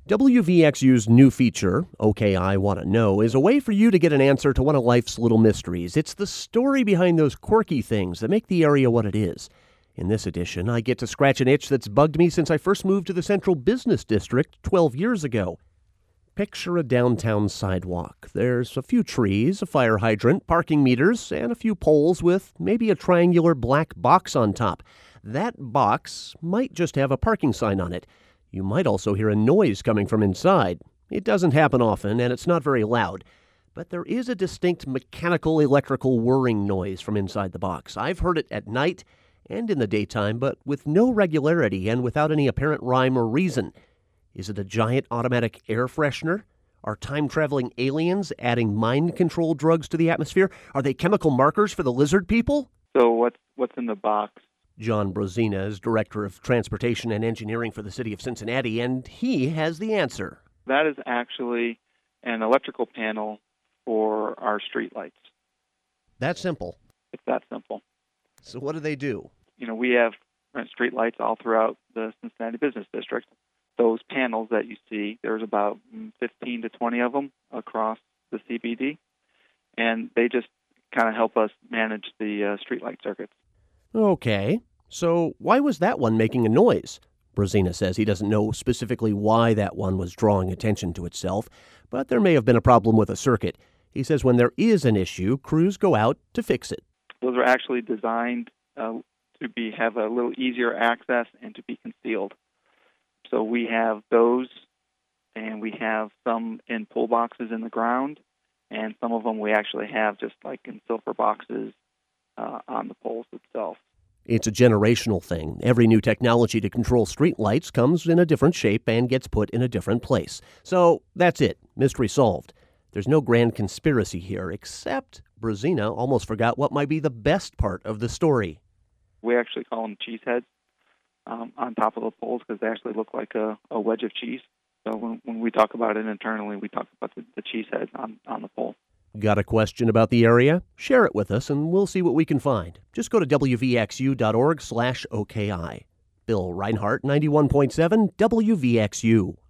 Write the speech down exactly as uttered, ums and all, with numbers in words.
W V X U's new feature, OK, I Want to Know, is a way for you to get an answer to one of life's little mysteries. It's the story behind those quirky things that make the area what it is. In this edition, I get to scratch an itch that's bugged me since I first moved to the Central Business District twelve years ago. Picture a downtown sidewalk. There's a few trees, a fire hydrant, parking meters, and a few poles with maybe a triangular black box on top. That box might just have a parking sign on it. You might also hear a noise coming from inside. It doesn't happen often, and it's not very loud. But there is a distinct mechanical electrical whirring noise from inside the box. I've heard it at night and in the daytime, but with no regularity and without any apparent rhyme or reason. Is it a giant automatic air freshener? Are time-traveling aliens adding mind-control drugs to the atmosphere? Are they chemical markers for the lizard people? So what's what's in the box? John Brezina is Director of Transportation and Engineering for the City of Cincinnati, and he has the answer. That is actually an electrical panel for our streetlights. That simple. It's that simple. So what do they do? You know, we have streetlights all throughout the Cincinnati Business District. Those panels that you see, there's about fifteen to twenty of them across the C B D, and they just kind of help us manage the uh, streetlight circuits. Okay, so why was that one making a noise? Brezina says he doesn't know specifically why that one was drawing attention to itself, but there may have been a problem with a circuit. He says when there is an issue, crews go out to fix it. Those are actually designed uh, to be have a little easier access and to be concealed. So we have those, and we have some in pull boxes in the ground, and some of them we actually have just like in silver boxes uh, on the poles itself. It's a generational thing. Every new technology to control streetlights comes in a different shape and gets put in a different place. So that's it. Mystery solved. There's no grand conspiracy here, except Brezina almost forgot what might be the best part of the story. We actually call them cheese heads um, on top of the poles because they actually look like a, a wedge of cheese. So when, when we talk about it internally, we talk about the, the cheese heads on, on the pole. Got a question about the area? Share it with us and we'll see what we can find. Just go to W V X U dot org slash O K I. Bill Reinhart, ninety-one point seven W V X U.